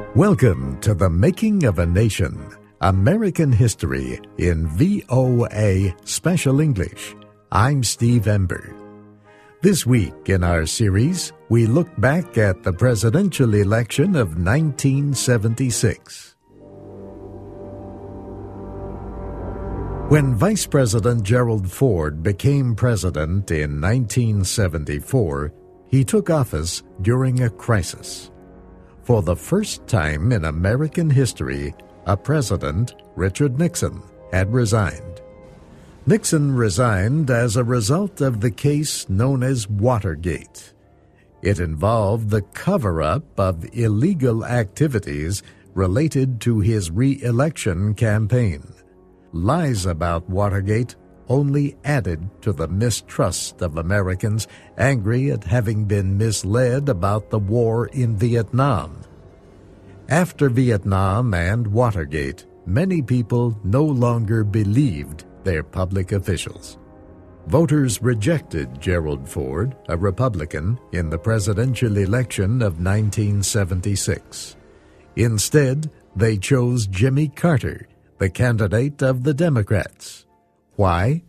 Welcome to The Making of a Nation, American History in VOA Special English. I'm Steve Ember. This week in our series, we look back at the presidential election of 1976. When Vice President Gerald Ford became president in 1974, he took office during a crisis. For the first time in American history, a president, Richard Nixon, had resigned. Nixon resigned as a result of the case known as Watergate. It involved the cover-up of illegal activities related to his re-election campaign. Lies about Watergate only added to the mistrust of Americans angry at having been misled about the war in Vietnam. After Vietnam and Watergate, many people no longer believed their public officials. Voters rejected Gerald Ford, a Republican, in the presidential election of 1976. Instead, they chose Jimmy Carter, the candidate of the Democrats. Why?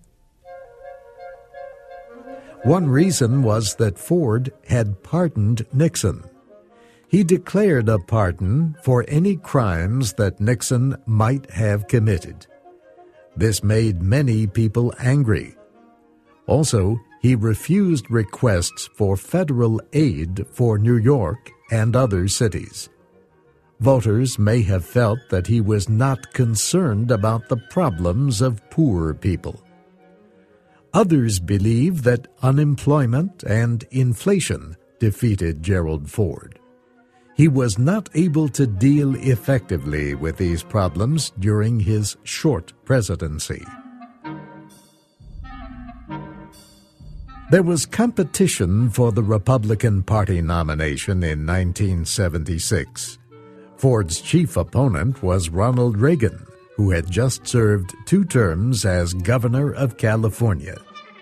One reason was that Ford had pardoned Nixon. He declared a pardon for any crimes that Nixon might have committed. This made many people angry. Also, he refused requests for federal aid for New York and other cities. Voters may have felt that he was not concerned about the problems of poor people. Others believe that unemployment and inflation defeated Gerald Ford. He was not able to deal effectively with these problems during his short presidency. There was competition for the Republican Party nomination in 1976. Ford's chief opponent was Ronald Reagan, who had just served 2 terms as governor of California.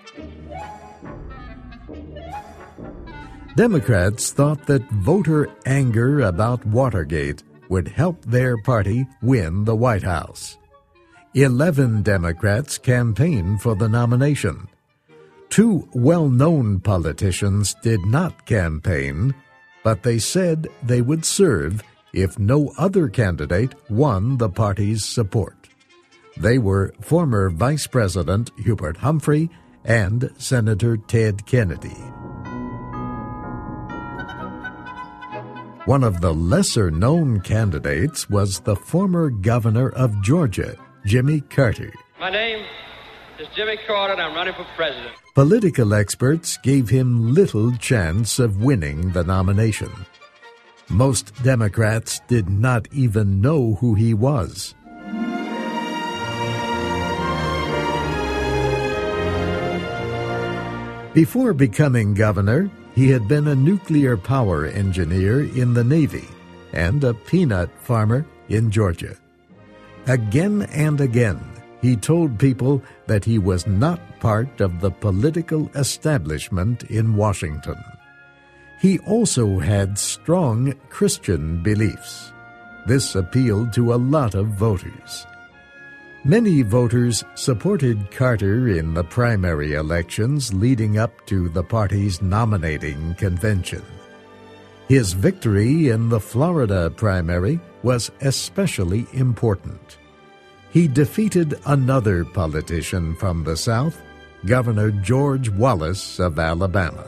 Democrats thought that voter anger about Watergate would help their party win the White House. 11 Democrats campaigned for the nomination. 2 well-known politicians did not campaign, but they said they would serve if no other candidate won the party's support. They were former Vice President Hubert Humphrey and Senator Ted Kennedy. One of the lesser-known candidates was the former governor of Georgia, Jimmy Carter. My name is Jimmy Carter, and I'm running for president. Political experts gave him little chance of winning the nomination. Most Democrats did not even know who he was. Before becoming governor, he had been a nuclear power engineer in the Navy and a peanut farmer in Georgia. Again and again, he told people that he was not part of the political establishment in Washington. He also had strong Christian beliefs. This appealed to a lot of voters. Many voters supported Carter in the primary elections leading up to the party's nominating convention. His victory in the Florida primary was especially important. He defeated another politician from the South, Governor George Wallace of Alabama.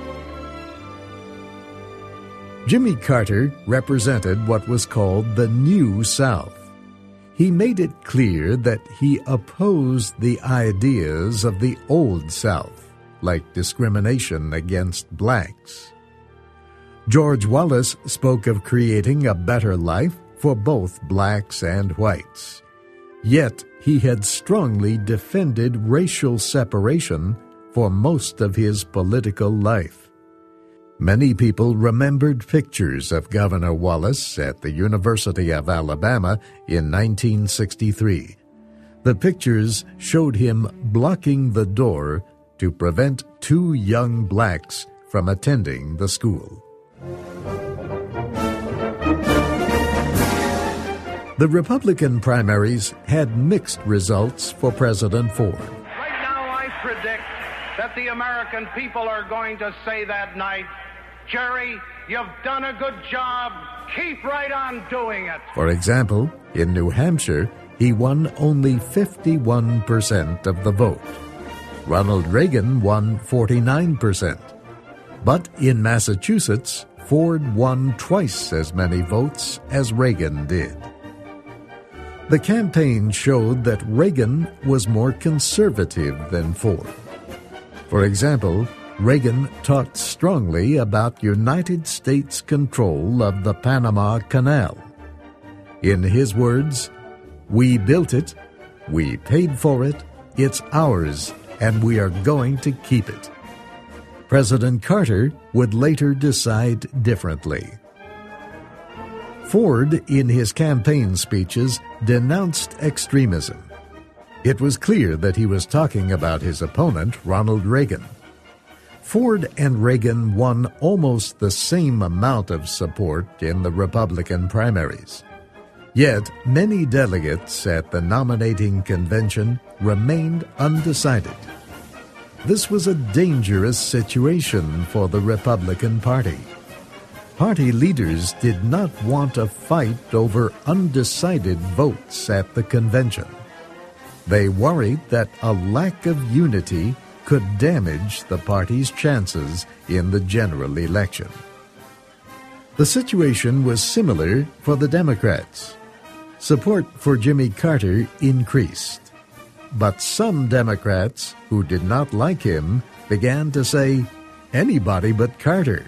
Jimmy Carter represented what was called the New South. He made it clear that he opposed the ideas of the Old South, like discrimination against blacks. George Wallace spoke of creating a better life for both blacks and whites. Yet he had strongly defended racial separation for most of his political life. Many people remembered pictures of Governor Wallace at the University of Alabama in 1963. The pictures showed him blocking the door to prevent 2 young blacks from attending the school. The Republican primaries had mixed results for President Ford. Right now, I predict that the American people are going to say that night, Jerry, you've done a good job. Keep right on doing it. For example, in New Hampshire, he won only 51% of the vote. Ronald Reagan won 49%. But in Massachusetts, Ford won twice as many votes as Reagan did. The campaign showed that Reagan was more conservative than Ford. For example, Reagan talked strongly about United States control of the Panama Canal. In his words, "We built it, we paid for it, it's ours, and we are going to keep it." President Carter would later decide differently. Ford, in his campaign speeches, denounced extremism. It was clear that he was talking about his opponent, Ronald Reagan. Ford and Reagan won almost the same amount of support in the Republican primaries. Yet, many delegates at the nominating convention remained undecided. This was a dangerous situation for the Republican Party. Party leaders did not want a fight over undecided votes at the convention. They worried that a lack of unity could damage the party's chances in the general election. The situation was similar for the Democrats. Support for Jimmy Carter increased. But some Democrats who did not like him began to say, "Anybody but Carter."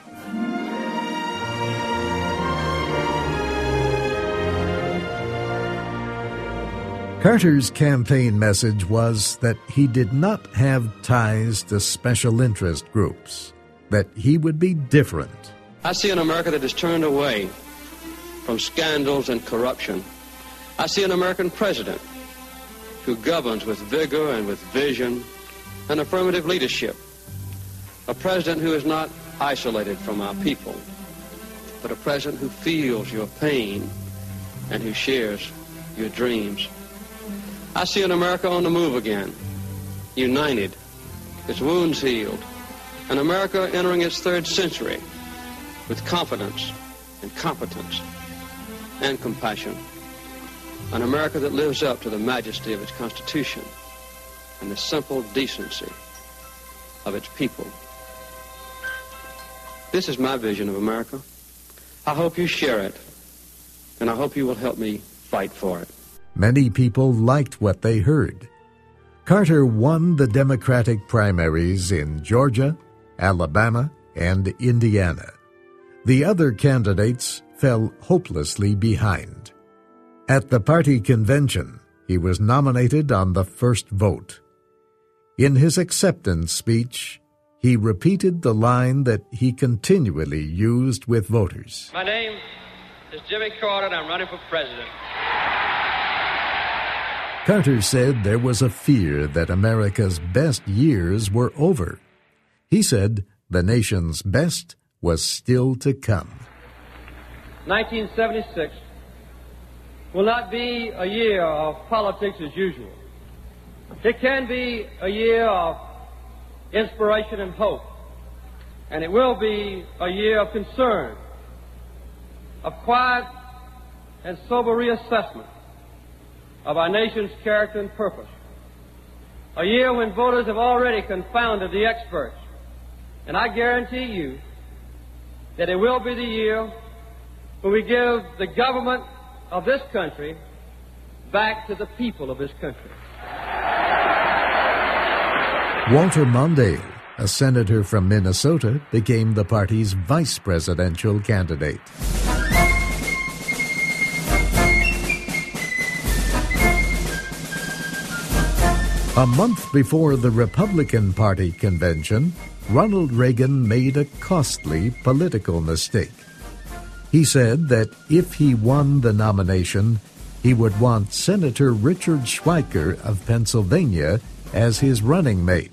Carter's campaign message was that he did not have ties to special interest groups, that he would be different. I see an America that is turned away from scandals and corruption. I see an American president who governs with vigor and with vision and affirmative leadership. A president who is not isolated from our people, but a president who feels your pain and who shares your dreams. I see an America on the move again, united, its wounds healed, an America entering its third century with confidence and competence and compassion. An America that lives up to the majesty of its Constitution and the simple decency of its people. This is my vision of America. I hope you share it, and I hope you will help me fight for it. Many people liked what they heard. Carter won the Democratic primaries in Georgia, Alabama, and Indiana. The other candidates fell hopelessly behind. At the party convention, he was nominated on the first vote. In his acceptance speech, he repeated the line that he continually used with voters. My name is Jimmy Carter, and I'm running for president. Carter said there was a fear that America's best years were over. He said the nation's best was still to come. 1976 will not be a year of politics as usual. It can be a year of inspiration and hope, and it will be a year of concern, of quiet and sober reassessment of our nation's character and purpose. A year when voters have already confounded the experts, and I guarantee you that it will be the year when we give the government of this country back to the people of this country. Walter Mondale, a senator from Minnesota, became the party's vice presidential candidate. A month before the Republican Party convention, Ronald Reagan made a costly political mistake. He said that if he won the nomination, he would want Senator Richard Schweiker of Pennsylvania as his running mate.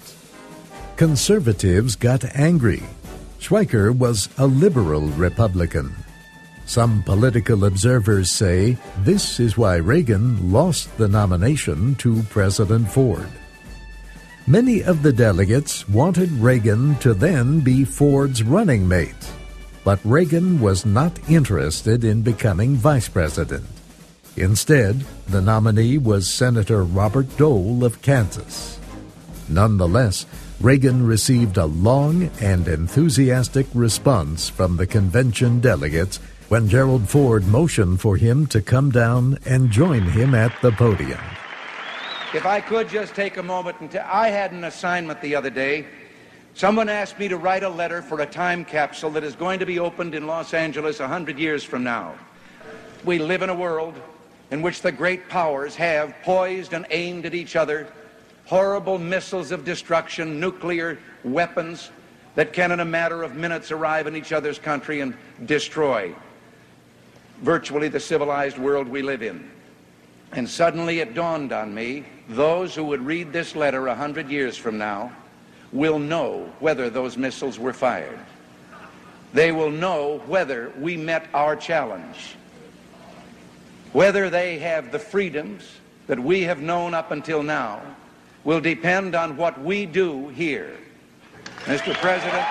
Conservatives got angry. Schweiker was a liberal Republican. Some political observers say this is why Reagan lost the nomination to President Ford. Many of the delegates wanted Reagan to then be Ford's running mate, but Reagan was not interested in becoming vice president. Instead, the nominee was Senator Robert Dole of Kansas. Nonetheless, Reagan received a long and enthusiastic response from the convention delegates when Gerald Ford motioned for him to come down and join him at the podium. If I could just take a moment and I had an assignment the other day. Someone asked me to write a letter for a time capsule that is going to be opened in Los Angeles 100 years from now. We live in a world in which the great powers have poised and aimed at each other horrible missiles of destruction, nuclear weapons that can in a matter of minutes arrive in each other's country and destroy virtually the civilized world we live in. And suddenly it dawned on me, those who would read this letter 100 years from now will know whether those missiles were fired. They will know whether we met our challenge, whether they have the freedoms that we have known up until now will depend on what we do here. Mr. President.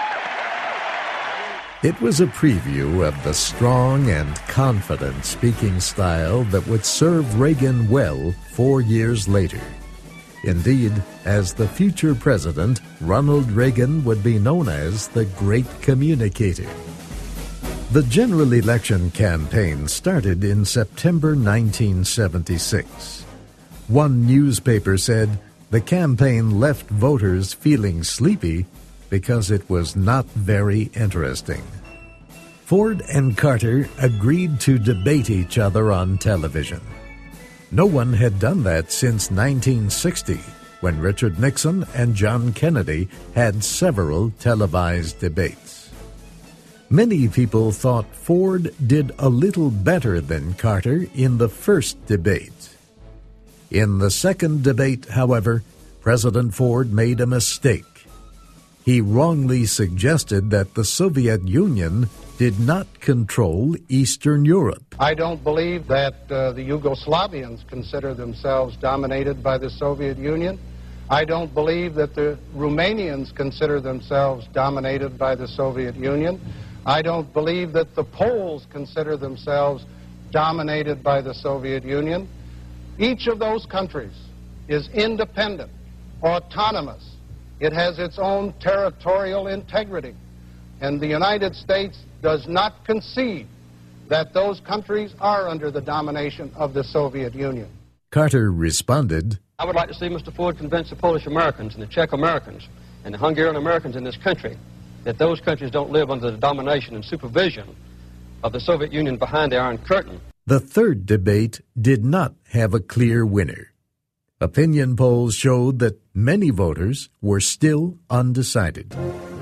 It was a preview of the strong and confident speaking style that would serve Reagan well 4 years later. Indeed, as the future president, Ronald Reagan would be known as the Great Communicator. The general election campaign started in September 1976. One newspaper said the campaign left voters feeling sleepy because it was not very interesting. Ford and Carter agreed to debate each other on television. No one had done that since 1960, when Richard Nixon and John Kennedy had several televised debates. Many people thought Ford did a little better than Carter in the first debate. In the second debate, however, President Ford made a mistake. He wrongly suggested that the Soviet Union did not control Eastern Europe. I don't believe that the Yugoslavians consider themselves dominated by the Soviet Union. I don't believe that the Romanians consider themselves dominated by the Soviet Union. I don't believe that the Poles consider themselves dominated by the Soviet Union. Each of those countries is independent, autonomous. It has its own territorial integrity. And the United States does not concede that those countries are under the domination of the Soviet Union. Carter responded, I would like to see Mr. Ford convince the Polish Americans and the Czech Americans and the Hungarian Americans in this country that those countries don't live under the domination and supervision of the Soviet Union behind the Iron Curtain. The third debate did not have a clear winner. Opinion polls showed that many voters were still undecided.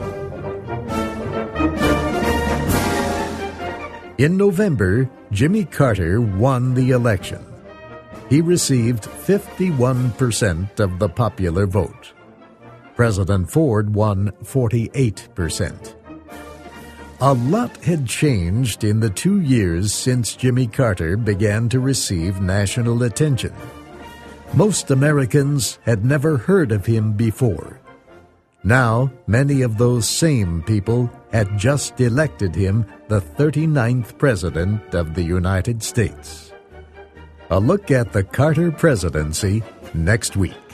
In November, Jimmy Carter won the election. He received 51% of the popular vote. President Ford won 48%. A lot had changed in the 2 years since Jimmy Carter began to receive national attention. Most Americans had never heard of him before. Now, many of those same people had just elected him the 39th President of the United States. A look at the Carter presidency next week.